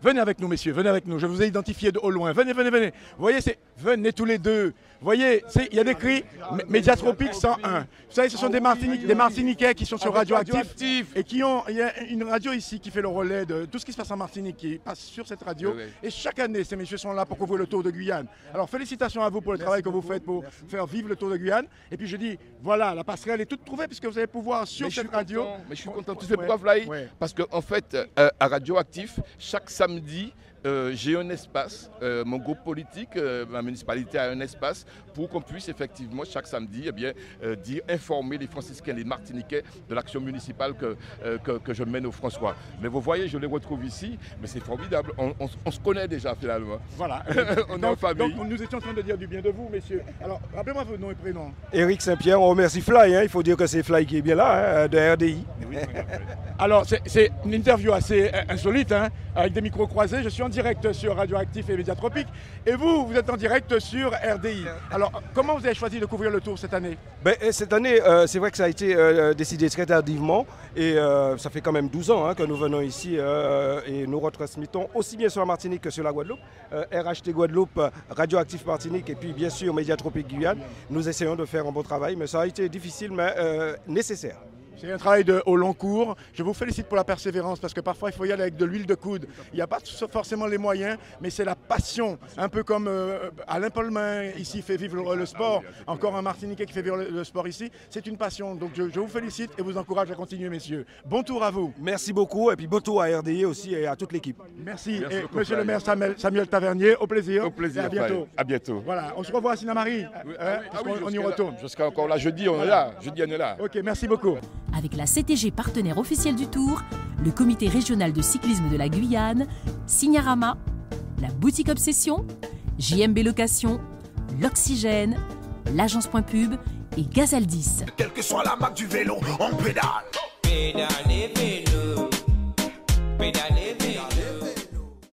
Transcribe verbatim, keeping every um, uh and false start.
Venez avec nous, messieurs, venez avec nous. Je vous ai identifié de au loin. Venez, venez, venez. Vous voyez, c'est venez tous les deux. Vous voyez, il y a écrit Médiatropique cent un. Vous savez, ce sont des, Martinique, des Martiniquais qui sont sur Radioactif et qui ont, il y a une radio ici qui fait le relais de tout ce qui se passe en Martinique, qui passe sur cette radio. Oui, oui. Et chaque année, ces messieurs sont là pour couvrir le Tour de Guyane. Alors, félicitations à vous pour le travail que vous faites pour faire vivre le Tour de Guyane. Et puis, je dis, voilà, la passerelle est toute trouvée puisque vous allez pouvoir sur mais cette radio. Content, mais je suis content. Tu sais pourquoi, Fly? Ouais. Parce qu'en en fait, euh, à Radioactif, chaque samedi, Euh, j'ai un espace, euh, mon groupe politique, euh, ma municipalité a un espace pour qu'on puisse effectivement chaque samedi eh bien, euh, dire, informer les franciscains, les martiniquais de l'action municipale que, euh, que, que je mène au François. Mais vous voyez, je les retrouve ici, mais c'est formidable, on, on, on se connaît déjà finalement. Voilà, on donc, est en famille. Donc nous étions en train de dire du bien de vous, messieurs. Alors, rappelez-moi vos noms et prénoms. Éric Saint-Pierre, on remercie Fly, hein. Il faut dire que c'est Fly qui est bien là, hein, de R D I. Oui, alors, c'est une interview assez insolite, hein, avec des micros croisés. Je suis en direct sur Radioactif et Médiatropique. Et vous, vous êtes en direct sur R D I. Alors, comment vous avez choisi de couvrir le Tour cette année? Ben, cette année, euh, c'est vrai que ça a été euh, décidé très tardivement. Et euh, ça fait quand même douze ans hein, que nous venons ici euh, et nous retransmettons aussi bien sur la Martinique que sur la Guadeloupe. Euh, R H T Guadeloupe, Radioactif Martinique et puis bien sûr Médiatropique Guyane. Nous essayons de faire un bon travail, mais ça a été difficile, mais euh, nécessaire. C'est un travail de, au long cours. Je vous félicite pour la persévérance parce que parfois il faut y aller avec de l'huile de coude. Il n'y a pas forcément les moyens, mais c'est la passion. Un peu comme euh, Alain Polmain ici fait vivre le, le sport. Encore un Martiniquais qui fait vivre le, le sport ici. C'est une passion. Donc je, je vous félicite et vous encourage à continuer, messieurs. Bon tour à vous. Merci beaucoup et puis bon tour à R D I aussi et à toute l'équipe. Merci. Merci et monsieur le maire Samuel, Samuel Tavernier, au plaisir. Au plaisir. Et à bientôt. À bientôt. Voilà, on se revoit à Sinamari. Oui, hein, ah oui, on, on y retourne. Jusqu'à encore là, jeudi, on voilà. est là. Jeudi, on est là. Ok, merci beaucoup. Avec la C T G partenaire officiel du Tour, le comité régional de cyclisme de la Guyane, Signarama, la boutique Obsession, J M B Location, l'Oxygène, l'agence Point Pub et Gazaldis. Quelle que soit la marque du vélo, on pédale. Pédale.